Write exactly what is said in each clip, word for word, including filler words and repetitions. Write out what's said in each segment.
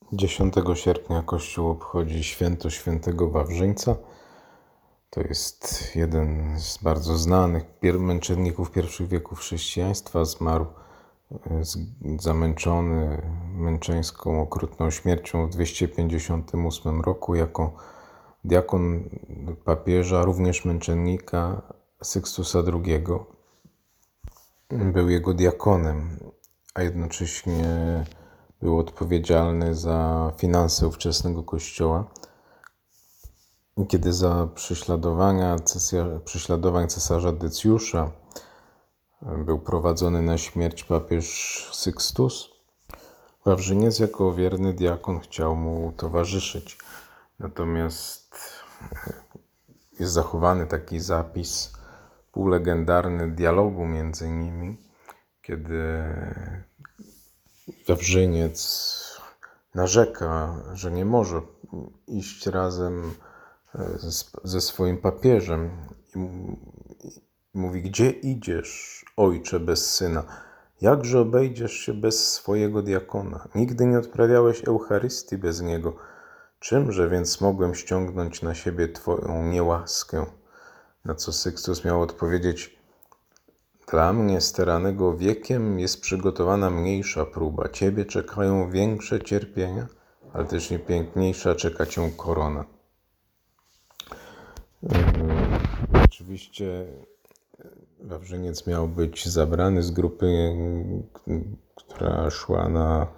dziesiątego sierpnia Kościół obchodzi święto świętego Wawrzyńca. To jest jeden z bardzo znanych męczenników pierwszych wieków chrześcijaństwa. Zmarł zamęczony męczeńską, okrutną śmiercią w dwieście pięćdziesiątym ósmym roku jako diakon papieża, również męczennika Sykstusa drugiego. Był jego diakonem, a jednocześnie był odpowiedzialny za finanse ówczesnego kościoła. Kiedy za prześladowania, prześladowań cesarza Decjusza był prowadzony na śmierć papież Sykstus, Wawrzyniec jako wierny diakon chciał mu towarzyszyć. Natomiast jest zachowany taki zapis półlegendarny dialogu między nimi, kiedy Wawrzyniec narzeka, że nie może iść razem ze swoim papieżem i mówi: gdzie idziesz, ojcze, bez syna? Jakże obejdziesz się bez swojego diakona? Nigdy nie odprawiałeś Eucharystii bez niego. Czymże więc mogłem ściągnąć na siebie twoją niełaskę? Na co Sykstus miał odpowiedzieć: dla mnie, staranego wiekiem, jest przygotowana mniejsza próba. Ciebie czekają większe cierpienia, ale też nie piękniejsza czeka cię korona. Oczywiście Wawrzyniec miał być zabrany z grupy, która szła na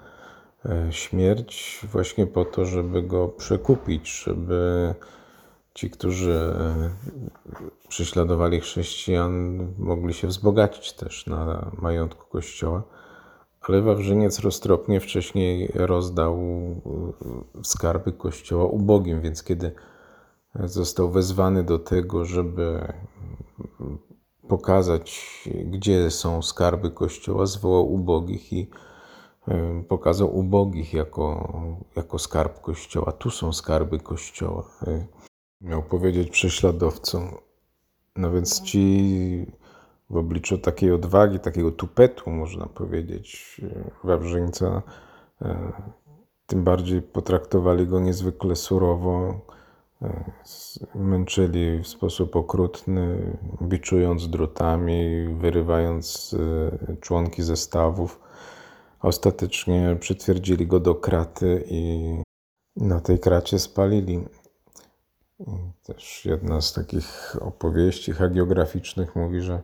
śmierć, właśnie po to, żeby go przekupić, żeby ci, którzy prześladowali chrześcijan, mogli się wzbogacić też na majątku Kościoła. Ale Wawrzyniec roztropnie wcześniej rozdał skarby Kościoła ubogim, więc kiedy został wezwany do tego, żeby pokazać, gdzie są skarby Kościoła, zwołał ubogich i pokazał ubogich jako, jako skarb Kościoła. Tu są skarby Kościoła. Miał powiedzieć prześladowcom. No więc ci w obliczu takiej odwagi, takiego tupetu, można powiedzieć, Wawrzyńca, tym bardziej potraktowali go niezwykle surowo, męczyli w sposób okrutny, biczując drutami, wyrywając członki zestawów. Ostatecznie przytwierdzili go do kraty i na tej kracie spalili. Też jedna z takich opowieści hagiograficznych mówi, że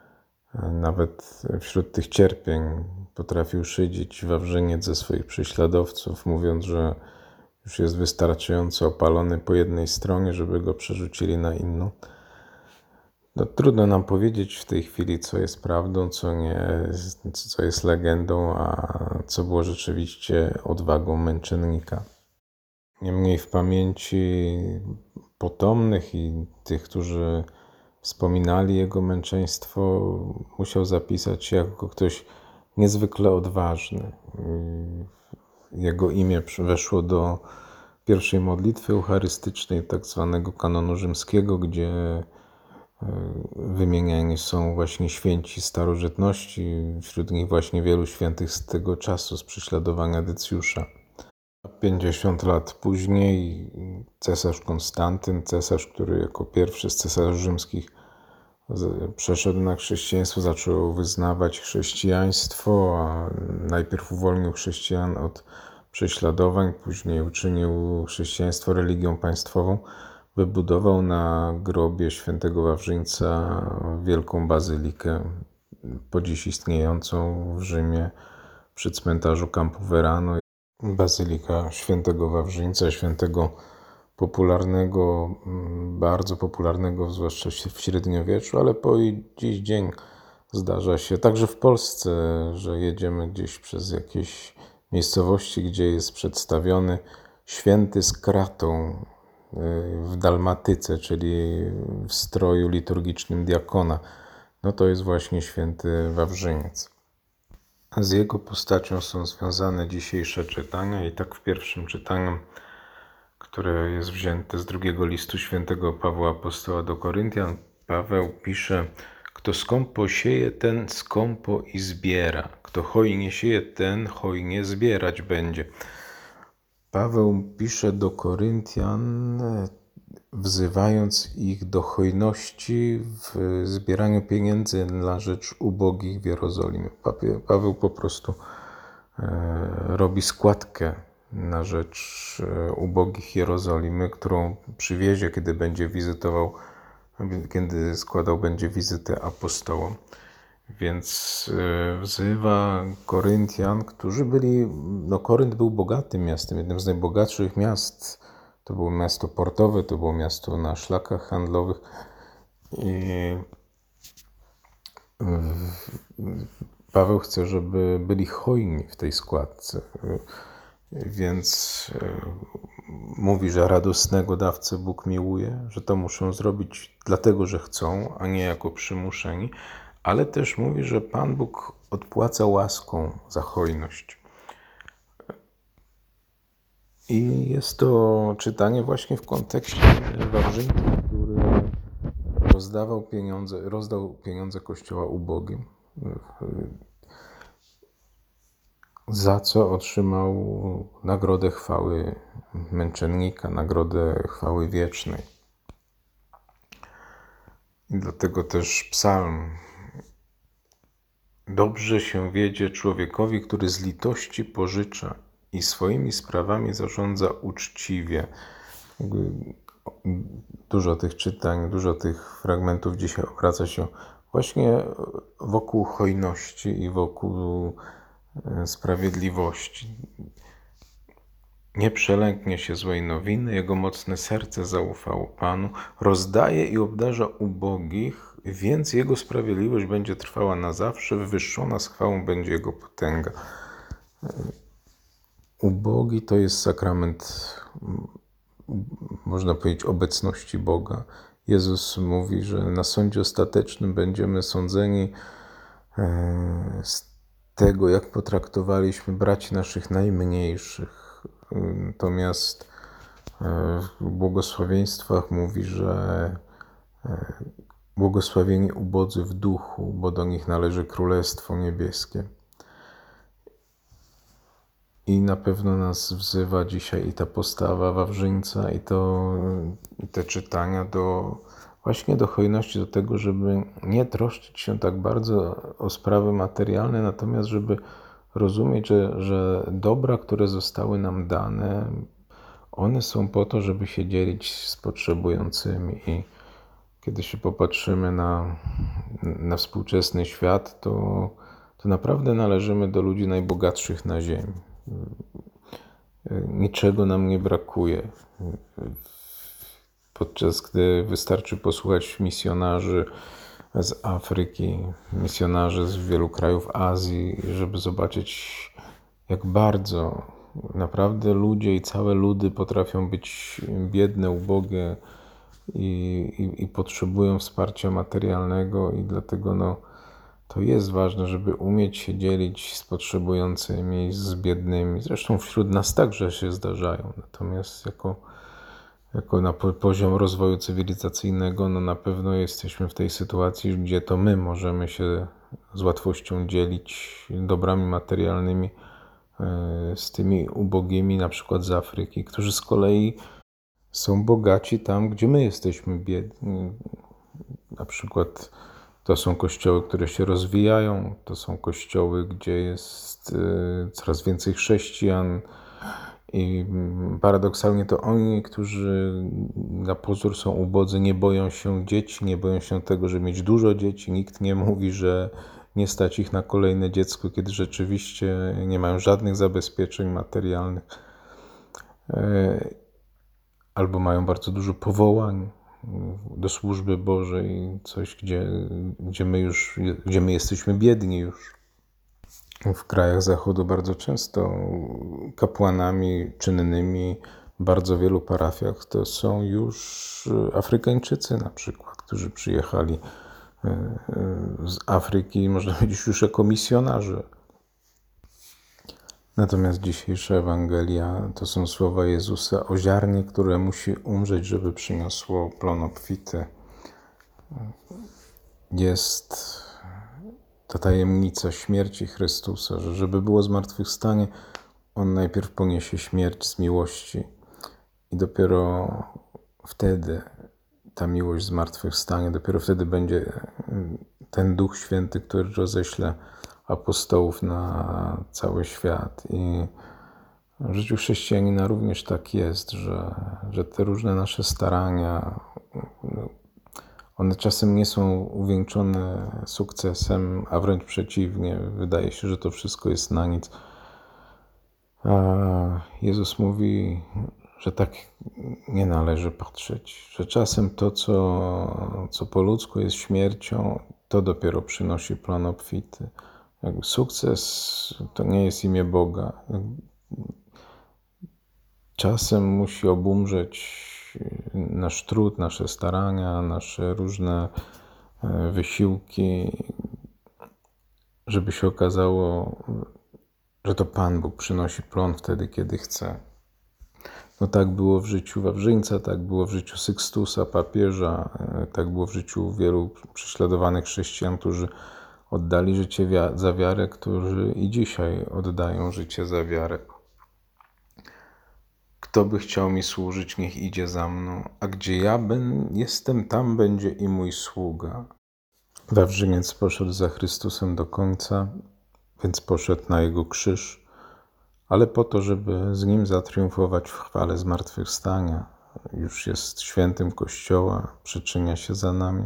nawet wśród tych cierpień potrafił szydzić Wawrzyniec ze swoich prześladowców, mówiąc, że już jest wystarczająco opalony po jednej stronie, żeby go przerzucili na inną. No, trudno nam powiedzieć w tej chwili, co jest prawdą, co nie, co jest legendą, a co było rzeczywiście odwagą męczennika. Niemniej w pamięci potomnych i tych, którzy wspominali jego męczeństwo, musiał zapisać się jako ktoś niezwykle odważny. Jego imię weszło do pierwszej modlitwy eucharystycznej, tak zwanego kanonu rzymskiego, gdzie wymieniani są właśnie święci starożytności, wśród nich właśnie wielu świętych z tego czasu, z prześladowania Decjusza. pięćdziesiąt lat później cesarz Konstantyn, cesarz, który jako pierwszy z cesarzy rzymskich przeszedł na chrześcijaństwo, zaczął wyznawać chrześcijaństwo, a najpierw uwolnił chrześcijan od prześladowań, później uczynił chrześcijaństwo religią państwową. Wybudował na grobie świętego Wawrzyńca wielką bazylikę, po dziś istniejącą w Rzymie przy cmentarzu Campo Verano. Bazylika świętego Wawrzyńca, świętego popularnego, bardzo popularnego, zwłaszcza w średniowieczu, ale po dziś dzień zdarza się, także w Polsce, że jedziemy gdzieś przez jakieś miejscowości, gdzie jest przedstawiony święty z kratą w dalmatyce, czyli w stroju liturgicznym diakona. No to jest właśnie święty Wawrzyniec. Z jego postacią są związane dzisiejsze czytania i tak w pierwszym czytaniu, które jest wzięte z drugiego listu świętego Pawła Apostoła do Koryntian, Paweł pisze: kto skąpo sieje, ten skąpo i zbiera. Kto hojnie sieje, ten hojnie zbierać będzie. Paweł pisze do Koryntian, wzywając ich do hojności w zbieraniu pieniędzy na rzecz ubogich w Jerozolimie. Paweł po prostu robi składkę na rzecz ubogich Jerozolimy, którą przywiezie, kiedy będzie wizytował, kiedy składał będzie wizytę apostołom. Więc wzywa Koryntian, którzy byli, no Korynt był bogatym miastem, jednym z najbogatszych miast. To było miasto portowe, to było miasto na szlakach handlowych. I Paweł chce, żeby byli hojni w tej składce. Więc mówi, że radosnego dawcę Bóg miłuje, że to muszą zrobić dlatego, że chcą, a nie jako przymuszeni. Ale też mówi, że Pan Bóg odpłaca łaską za hojność. I jest to czytanie właśnie w kontekście Wawrzyńca, który rozdawał pieniądze, rozdał pieniądze Kościoła ubogim, za co otrzymał nagrodę chwały męczennika, nagrodę chwały wiecznej. I dlatego też psalm: dobrze się wiedzie człowiekowi, który z litości pożycza i swoimi sprawami zarządza uczciwie. Dużo tych czytań, dużo tych fragmentów dzisiaj obraca się właśnie wokół hojności i wokół sprawiedliwości. Nie przelęknie się złej nowiny, jego mocne serce zaufało Panu, rozdaje i obdarza ubogich, więc jego sprawiedliwość będzie trwała na zawsze, wywyższona z chwałą będzie jego potęga. Ubogi to jest sakrament, można powiedzieć, obecności Boga. Jezus mówi, że na sądzie ostatecznym będziemy sądzeni z tego, jak potraktowaliśmy braci naszych najmniejszych. Natomiast w błogosławieństwach mówi, że błogosławieni ubodzy w duchu, bo do nich należy Królestwo Niebieskie. I na pewno nas wzywa dzisiaj i ta postawa Wawrzyńca, i, to, i te czytania do właśnie do hojności, do tego, żeby nie troszczyć się tak bardzo o sprawy materialne, natomiast żeby rozumieć, że, że dobra, które zostały nam dane, one są po to, żeby się dzielić z potrzebującymi. I kiedy się popatrzymy na, na współczesny świat, to, to naprawdę należymy do ludzi najbogatszych na ziemi. Niczego nam nie brakuje. Podczas gdy wystarczy posłuchać misjonarzy z Afryki, misjonarzy z wielu krajów Azji, żeby zobaczyć, jak bardzo naprawdę ludzie i całe ludy potrafią być biedne, ubogie i, i, i potrzebują wsparcia materialnego, i dlatego no, to jest ważne, żeby umieć się dzielić z potrzebującymi, z biednymi. Zresztą wśród nas także się zdarzają. Natomiast jako, jako na poziom rozwoju cywilizacyjnego, no na pewno jesteśmy w tej sytuacji, gdzie to my możemy się z łatwością dzielić dobrami materialnymi z tymi ubogimi, na przykład z Afryki, którzy z kolei są bogaci tam, gdzie my jesteśmy biedni. Na przykład to są kościoły, które się rozwijają, to są kościoły, gdzie jest coraz więcej chrześcijan i paradoksalnie to oni, którzy na pozór są ubodzy, nie boją się dzieci, nie boją się tego, żeby mieć dużo dzieci. Nikt nie mówi, że nie stać ich na kolejne dziecko, kiedy rzeczywiście nie mają żadnych zabezpieczeń materialnych. Albo mają bardzo dużo powołań do służby Bożej, coś, gdzie, gdzie my już, gdzie my jesteśmy biedni już. W krajach Zachodu bardzo często kapłanami czynnymi w bardzo wielu parafiach to są już Afrykańczycy na przykład, którzy przyjechali z Afryki, można powiedzieć, już jako misjonarze. Natomiast dzisiejsza Ewangelia to są słowa Jezusa o ziarnie, które musi umrzeć, żeby przyniosło plon obfity. Jest ta tajemnica śmierci Chrystusa, że żeby było zmartwychwstanie, On najpierw poniesie śmierć z miłości i dopiero wtedy ta miłość zmartwychwstanie, dopiero wtedy będzie ten Duch Święty, który roześle apostołów na cały świat. I w życiu chrześcijanina również tak jest, że, że te różne nasze starania, one czasem nie są uwieńczone sukcesem, a wręcz przeciwnie, wydaje się, że to wszystko jest na nic. A Jezus mówi, że tak nie należy patrzeć, że czasem to, co, co po ludzku jest śmiercią, to dopiero przynosi plon obfity. Jakby sukces to nie jest imię Boga. Czasem musi obumrzeć nasz trud, nasze starania, nasze różne wysiłki, żeby się okazało, że to Pan Bóg przynosi plon wtedy, kiedy chce. No tak było w życiu Wawrzyńca, tak było w życiu Sykstusa, papieża, tak było w życiu wielu prześladowanych chrześcijan, którzy oddali życie za wiarę, którzy i dzisiaj oddają życie za wiarę. Kto by chciał mi służyć, niech idzie za mną, a gdzie ja ben, jestem, tam będzie i mój sługa. Wawrzyniec poszedł za Chrystusem do końca, więc poszedł na Jego krzyż, ale po to, żeby z Nim zatriumfować w chwale zmartwychwstania. Już jest świętym Kościoła, przyczynia się za nami.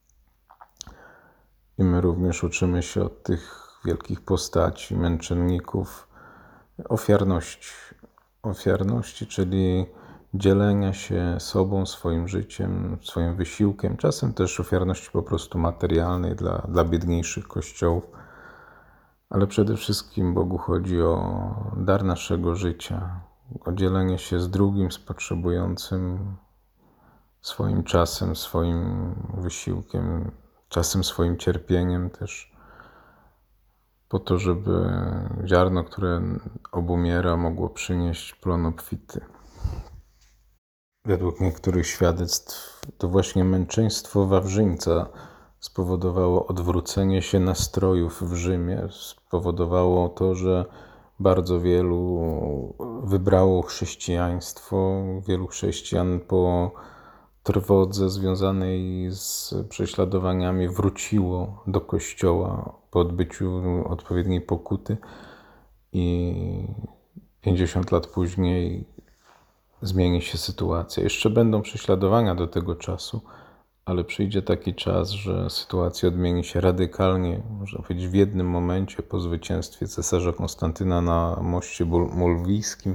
I my również uczymy się od tych wielkich postaci, męczenników, ofiarności. Ofiarności, czyli dzielenia się sobą, swoim życiem, swoim wysiłkiem, czasem też ofiarności po prostu materialnej dla, dla biedniejszych kościołów. Ale przede wszystkim Bogu chodzi o dar naszego życia, o dzielenie się z drugim, z potrzebującym swoim czasem, swoim wysiłkiem, czasem swoim cierpieniem też, po to, żeby ziarno, które obumiera, mogło przynieść plon obfity. Według niektórych świadectw to właśnie męczeństwo Wawrzyńca spowodowało odwrócenie się nastrojów w Rzymie, spowodowało to, że bardzo wielu wybrało chrześcijaństwo, wielu chrześcijan po trwodze związanej z prześladowaniami wróciło do Kościoła po odbyciu odpowiedniej pokuty i pięćdziesiąt lat później zmieni się sytuacja. Jeszcze będą prześladowania do tego czasu, ale przyjdzie taki czas, że sytuacja odmieni się radykalnie, można powiedzieć w jednym momencie po zwycięstwie cesarza Konstantyna na moście mulwijskim,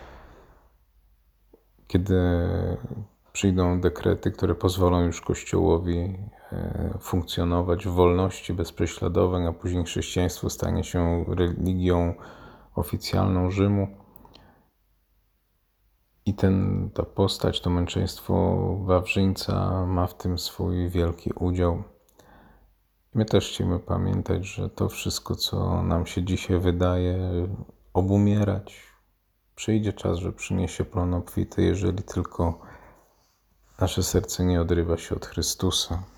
kiedy przyjdą dekrety, które pozwolą już Kościołowi funkcjonować w wolności, bez prześladowań, a później chrześcijaństwo stanie się religią oficjalną Rzymu. I ten, ta postać, to męczeństwo Wawrzyńca ma w tym swój wielki udział. My też chcemy pamiętać, że to wszystko, co nam się dzisiaj wydaje obumierać, przyjdzie czas, że przyniesie plon obfity, jeżeli tylko nasze serce nie odrywa się od Chrystusa.